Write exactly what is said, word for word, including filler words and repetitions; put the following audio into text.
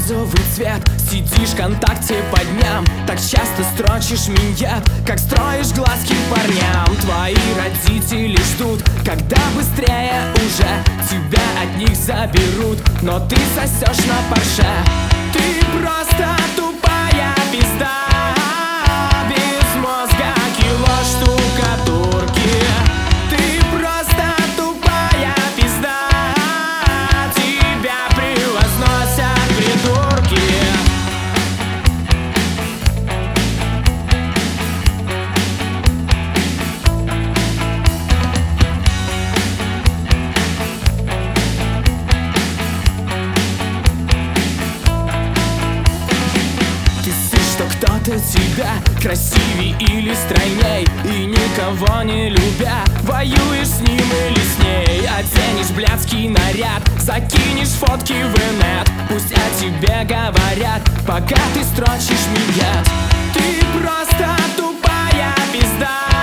розовый цвет. Сидишь ВКонтакте по дням, так часто строчишь миньет, как строишь глазки парням. Твои родители ждут, когда быстрее уже тебя от них заберут, но ты сосешь на Порше. Ты просто тупая пизда, без мозга кило штукатурки. Ты просто тупая пизда, тебя превозносят придурки. Что кто-то тебя красивей или стройней, и никого не любя воюешь с ним или с ней. Оденешь блядский наряд, закинешь фотки в инет, пусть о тебе говорят, пока ты строчишь миньет. Ты просто тупая пизда.